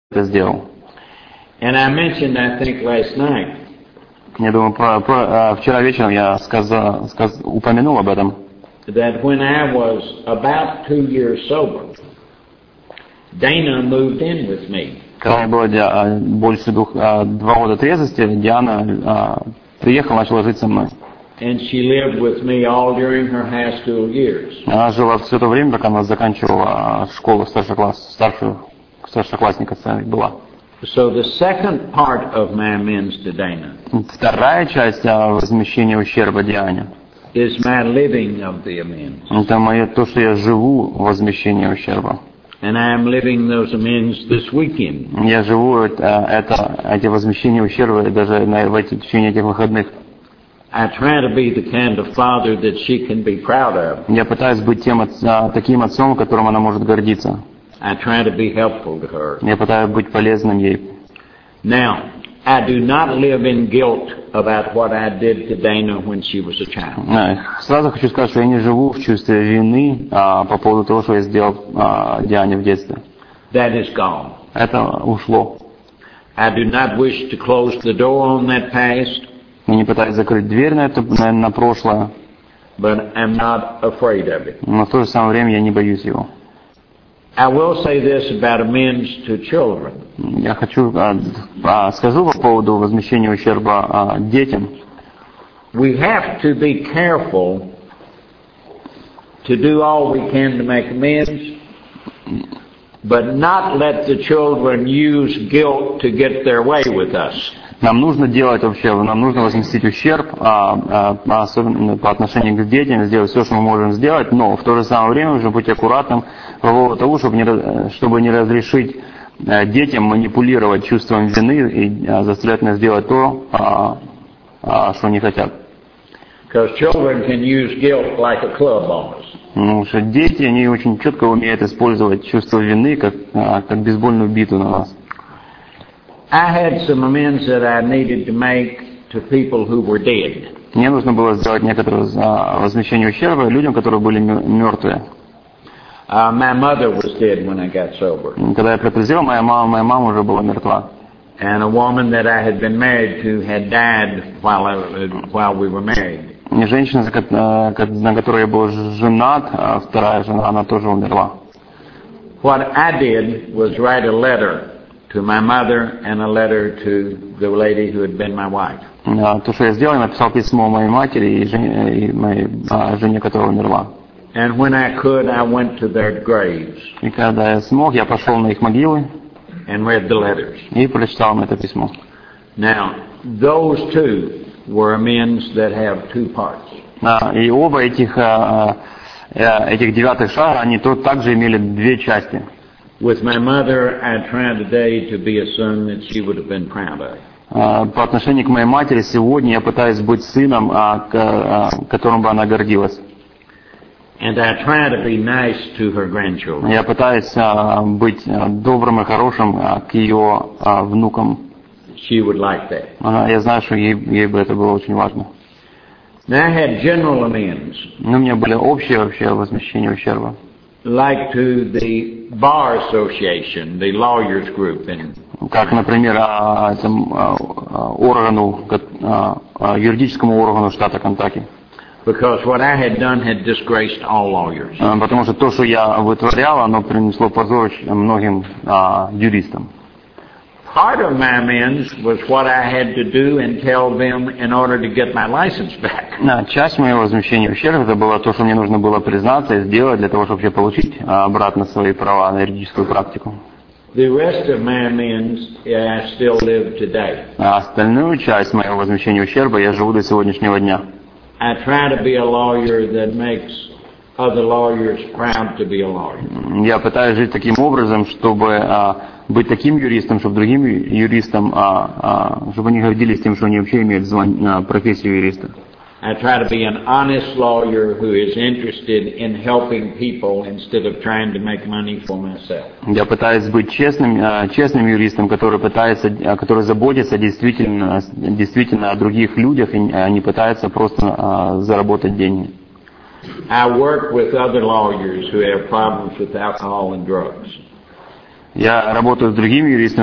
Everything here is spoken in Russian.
это сделал. And I mentioned, I think, last night Я думаю, вчера вечером я упомянул об этом. that when I was about 2 years sober, Dana moved in with me. Когда мне было больше 2 года трезвости, Диана приехала, начала жить со мной. And she lived with me all during her high school years. Она жила все то время, пока она заканчивала школу, старшеклассника была. So the second part of my amends to Dana Вторая часть возмещения ущерба Диане. is my living of the amends. Это то, что я живу возмещение ущерба. And I am living those amends this weekend. Я живу эти возмещения ущерба даже в течение этих выходных. I try to be the kind of father that she can be proud of. Я пытаюсь быть таким отцом, которым она может гордиться. I try to be helpful to her. Я пытаюсь быть полезным ей. Now, I do not live in guilt about what I did to Dana when she was a child. Сразу хочу сказать, что я не живу в чувстве вины по поводу того, что я сделал Диане в детстве. That is gone. Это ушло. I do not wish to close the door on that past. Я не пытаюсь закрыть дверь на прошлое. But I'm not afraid of it. Но в то же самое время я не боюсь его. I will say this about amends to children. Я скажу по поводу возмещения ущерба детям. We have to be careful to do all we can to make amends, but not let the children use guilt to get their way with us. Нам нужно возместить ущерб, особенно по отношению к детям, сделать все, что мы можем сделать, но в то же самое время нужно быть аккуратным по поводу того, чтобы не разрешить детям манипулировать чувством вины и заставлять нас делать то, что они хотят. Because children can use guilt like a club on us. Потому что дети, они очень четко умеют использовать чувство вины как бейсбольную биту на нас. I had some amends that I needed to make to people who were dead. Мне нужно было сделать некоторое возмещение ущерба людям, которые были мертвые. My mother was dead when I got sober. Когда я протрезвел, моя мама уже была мертва. And a woman that I had been married to had died while we were married. И женщина, на которой я был женат, вторая жена, она тоже умерла. What I did was write a letter to my mother and a letter to the lady who had been my wife. То, что я сделал, я написал письмо моей матери и моей жене, которая умерла. And when I could, I went to their graves. И когда я смог, я пошел на их могилы and read the letters. И прочитал им это письмо. Now, those two were amends that have two parts. И оба этих 9 шага, они также имели 2 части. With my mother, I try today to be a son that she would have been proud of. По отношению к моей матери сегодня я пытаюсь быть сыном, которым бы она гордилась. And I try to be nice to her grandchildren. Я пытаюсь быть добрым и хорошим к ее внукам. She would like that. Я знаю, что ей бы это было очень важно. Now I had general amends. Но у меня были общие возмещения ущерба. Like to the Bar Association, the lawyers group. Как, например, юридическому органу штата Кентаки. Because what I had done had disgraced all lawyers. Потому что то, что я вытворял, оно принесло позор многим юристам. Part of my amends was what I had to do and tell them in order to get my license back. Часть моего возмещения ущерба это было то, что мне нужно было признаться и сделать для того, чтобы получить обратно свои права на юридическую практику. The rest of my amends I still live today. Остальную часть моего возмещения ущерба я живу до сегодняшнего дня. I try to be a lawyer that makes other lawyers proud to be a lawyer. Я пытаюсь жить таким образом, чтобы быть таким юристом, чтобы другим юристам, чтобы они гордились тем, что они вообще имеют профессию юриста. I try to be an honest lawyer who is interested in helping people instead of trying to make money for myself. Я пытаюсь быть честным юристом, который заботится действительно о других людях, а не пытается просто заработать деньги. I work with other lawyers who have problems with alcohol and drugs. Я работаю с другими юристами,